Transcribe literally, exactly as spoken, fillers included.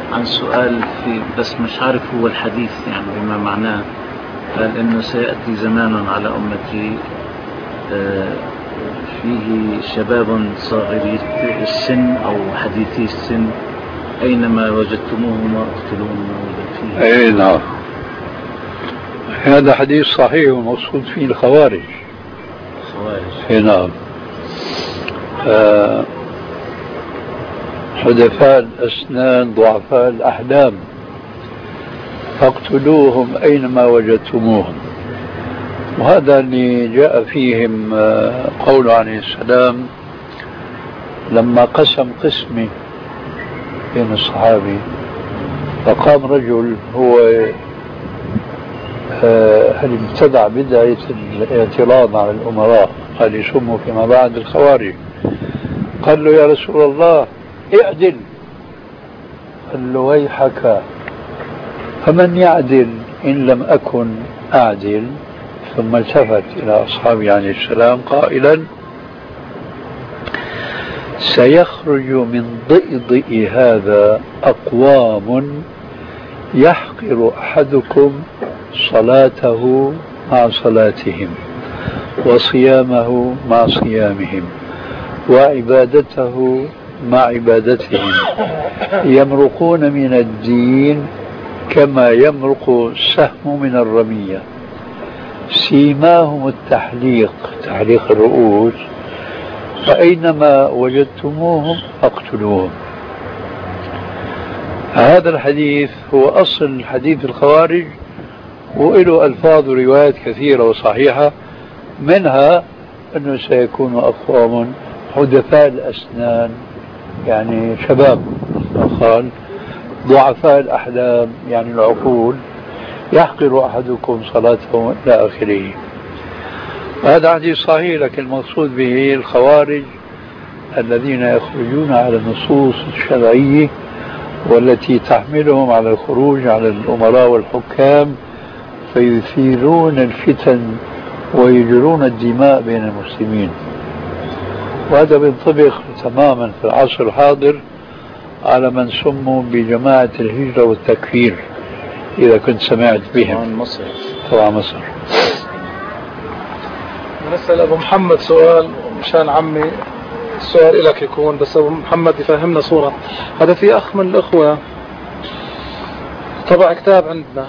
عن سؤال في بس مش عارف هو الحديث يعني بما معناه. قال إنه سيأتي زمان على أمتي فيه شباب صاغري السن أو حديثي السن أينما وجدتموهم اقتلوهم فيه. أي نعم، هذا حديث صحيح ومقصود فيه الخوارج. خوارج. أي نعم. آه حدثاء الأسنان ضعفاء الأحلام فاقتلوهم أينما وجدتموهم. وهذا اللي جاء فيهم قول عليه السلام لما قسم قسمه بين الصحابي، فقام رجل هو هل ابتدع بدعة الاعتراض على الأمراء، قال يسموا فيما بعد الخوارج. قال له يا رسول الله اعدل. قال له ويحك، فمن يعدل إن لم أكن أعدل؟ ثم التفت إلى أصحابه عليه السلام قائلا سيخرج من ضئضئ هذا أقوام يحقر أحدكم صلاته مع صلاتهم وصيامه مع صيامهم وعبادته مع عبادتهم، يمرقون من الدين كما يمرق السهم من الرمية، سيماهم التحليق، تحليق الرؤوس، فأينما وجدتموهم فاقتلوهم. هذا الحديث هو أصل حديث الخوارج، وله ألفاظ وروايات كثيرة وصحيحة، منها أنه سيكون أقوام حدثاء الأسنان يعني شباب قال، ضعفاء الأحلام يعني العقول، يحقر أحدكم صلاته إلى آخره. هذا حديث صحيح، لكن المقصود به الخوارج الذين يخرجون على النصوص الشرعية والتي تحملهم على الخروج على الأمراء والحكام فيثيرون الفتن ويجرون الدماء بين المسلمين. وهذا بينطبق تماما في العصر الحاضر على من سموا بجماعة الهجرة والتكفير، إذا كنت سمعت بهم. طبعا مصر. طبعا مصر. نسأل أبو محمد سؤال مشان عمي، السؤال لك يكون، بس أبو محمد يفهمنا صورة. هذا في أخ من الأخوة طبع كتاب عندنا